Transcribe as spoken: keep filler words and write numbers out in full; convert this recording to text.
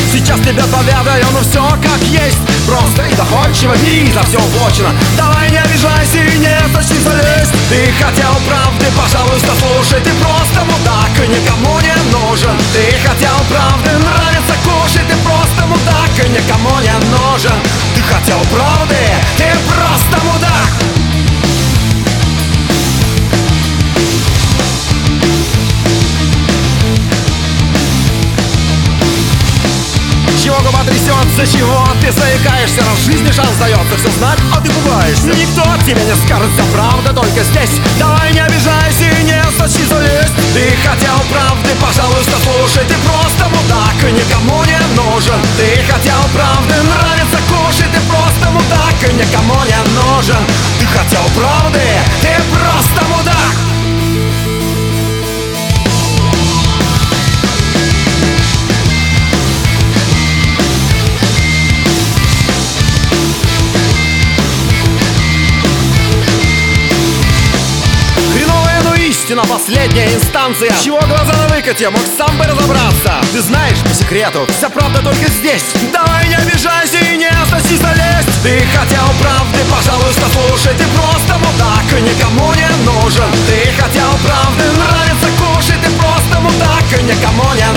Сейчас тебе поведаю, ну все как есть. Просто и доходчиво, и за все уплочено. Давай не обижайся и не сочти залезть. Ты хотел правды, пожалуйста, слушай. Ты просто мудак и никому не нужен. Ты хотел правды, нравится кушать. Ты просто мудак и никому не нужен. Ты хотел правды, ты просто мудак. Чего губа трясется, чего ты заикаешься? Раз в жизни шанс дается все знать, а ты пугаешься. Никто тебе не скажет, вся правда только здесь. Давай не обижайся и не сочи залезть. Ты хотел правды, пожалуйста, слушай. Ты просто мудак и никому не нужен. Ты хотел правды, нравится кушать. Ты просто мудак и никому не нужен. Ты хотел правды, ты просто мудак. Истина, последняя инстанция. Чего глаза на выкате, мог сам бы разобраться. Ты знаешь, по секрету, вся правда только здесь. Давай не обижайся и не сочи залезть. Ты хотел правды, пожалуйста, слушай. Ты просто мудак и никому не нужен. Ты хотел правды, нравится кушать. Ты просто мудак и никому не